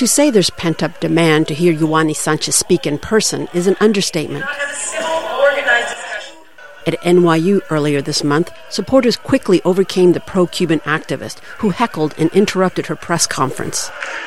To say there's pent-up demand to hear Yoani Sanchez speak in person is an understatement. At NYU earlier this month, supporters quickly overcame the pro-Cuban activist who heckled and interrupted her press conference.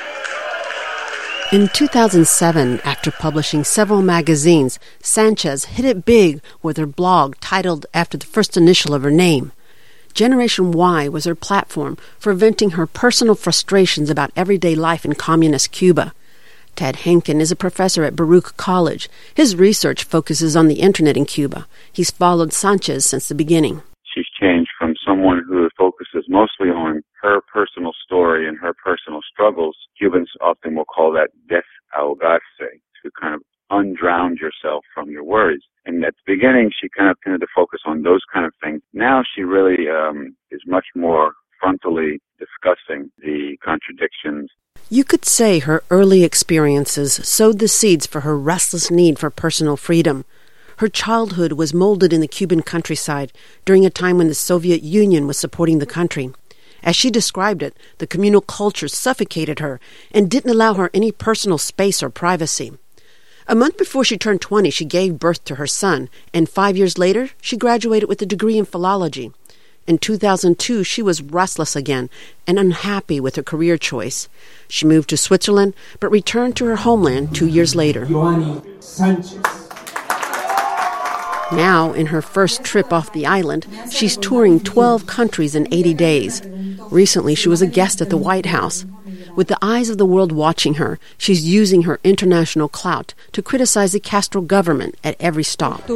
In 2007, after publishing several magazines, Sanchez hit it big with her blog titled after the first initial of her name. Generation Y was her platform for venting her personal frustrations about everyday life in communist Cuba. Ted Henkin is a professor at Baruch College. His research focuses on the Internet in Cuba. He's followed Sanchez since the beginning. She's changed from someone who focuses mostly on her personal story and her personal struggles. Cubans often will call that desahogarse, to kind of undrown yourself from your worries. And at the beginning, she kind of tended to focus on those kind of things. Now she really is much more frontally discussing the contradictions. You could say her early experiences sowed the seeds for her restless need for personal freedom. Her childhood was molded in the Cuban countryside during a time when the Soviet Union was supporting the country. As she described it, the communal culture suffocated her and didn't allow her any personal space or privacy. A month before she turned 20, she gave birth to her son, and 5 years later, she graduated with a degree in philology. In 2002, she was restless again and unhappy with her career choice. She moved to Switzerland, but returned to her homeland 2 years later. Yoani Sanchez. Now, in her first trip off the island, she's touring 12 countries in 80 days. Recently, she was a guest at the White House. With the eyes of the world watching her, she's using her international clout to criticize the Castro government at every stop.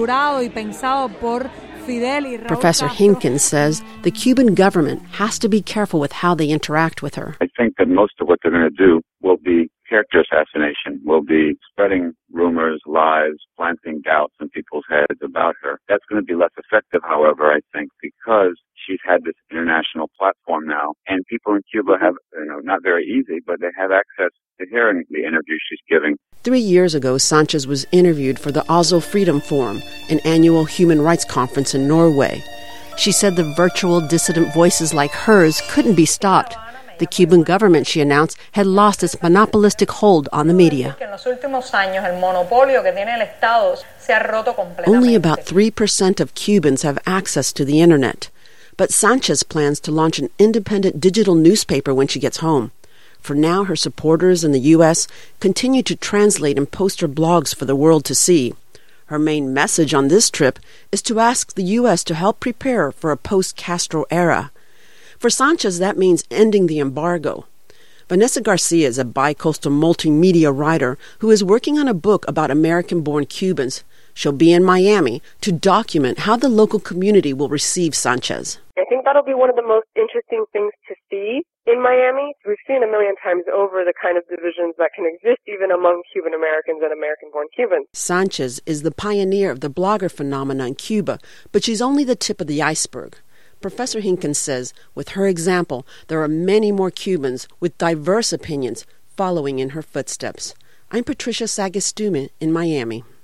Professor Hinkins says the Cuban government has to be careful with how they interact with her. I think that most of what they're going to do will be character assassination, will be spreading rumors, lies, planting doubts in people's heads about her. That's going to be less effective, however, I think, because she's had this international platform now, and people in Cuba have, not very easy, but they have access to hearing the interviews she's giving. 3 years ago, Sanchez was interviewed for the Oslo Freedom Forum, an annual human rights conference in Norway. She said the virtual dissident voices like hers couldn't be stopped. The Cuban government, she announced, had lost its monopolistic hold on the media. Only about 3% of Cubans have access to the Internet. But Sanchez plans to launch an independent digital newspaper when she gets home. For now, her supporters in the U.S. continue to translate and post her blogs for the world to see. Her main message on this trip is to ask the U.S. to help prepare for a post-Castro era. For Sanchez, that means ending the embargo. Vanessa Garcia is a bi-coastal multimedia writer who is working on a book about American-born Cubans. She'll be in Miami to document how the local community will receive Sanchez. I think that'll be one of the most interesting things to see in Miami. We've seen a million times over the kind of divisions that can exist even among Cuban Americans and American-born Cubans. Sanchez is the pioneer of the blogger phenomenon in Cuba, but she's only the tip of the iceberg. Professor Hinkins says, with her example, there are many more Cubans with diverse opinions following in her footsteps. I'm Patricia Sagastume in Miami.